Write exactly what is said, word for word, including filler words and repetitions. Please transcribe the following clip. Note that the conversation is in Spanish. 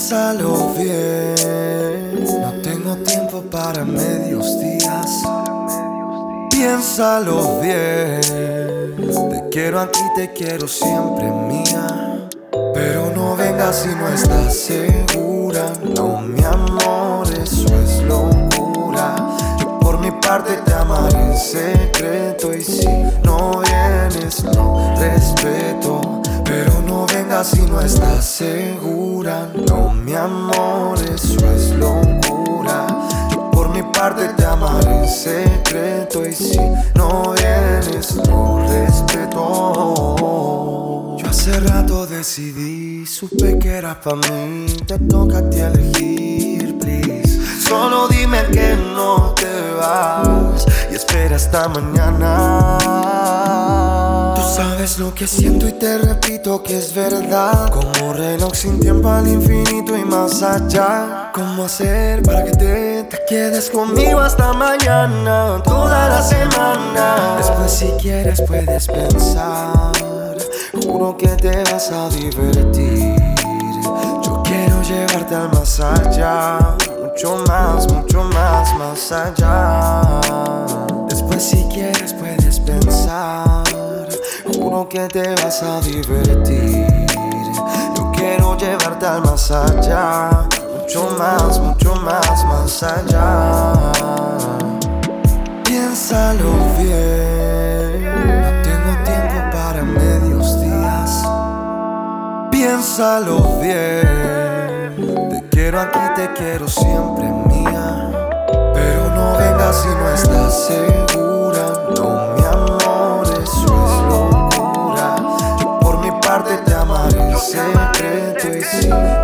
Piénsalo bien, no tengo tiempo para medios días. Piénsalo bien, te quiero aquí, te quiero siempre mía. Pero no vengas si no estás segura. No, mi amor, eso es locura. Yo por mi parte te amaré en secreto. Y si no vienes, lo respeto. Pero no vengas si no estás segura. No, mi amor, eso es locura. Yo por mi parte te amaré en secreto. Y si no vienes, lo respeto. Yo hace rato decidí, supe que era pa' mí. Te toca a ti elegir, please. Solo dime que no te vas y espera hasta mañana. Tú sabes lo que siento y te repito que es verdad. Como reloj sin tiempo al infinito y más allá. ¿Cómo hacer para que te, te quedes conmigo hasta mañana? Toda la semana. Después si quieres puedes pensar. Juro que te vas a divertir. Yo quiero llevarte al más allá. Mucho más, mucho más, más allá. Después si quieres puedes pensar. Juro que te vas a divertir. Yo quiero llevarte al más allá. Mucho más, mucho más, más allá. Piénsalo bien, no tengo tiempo para medios días. Piénsalo bien, te quiero aquí, te quiero siempre mía. Pero no vengas si no estás segura. No, mi amor, eso es locura. Yo por mi parte te amaré en secreto. Y si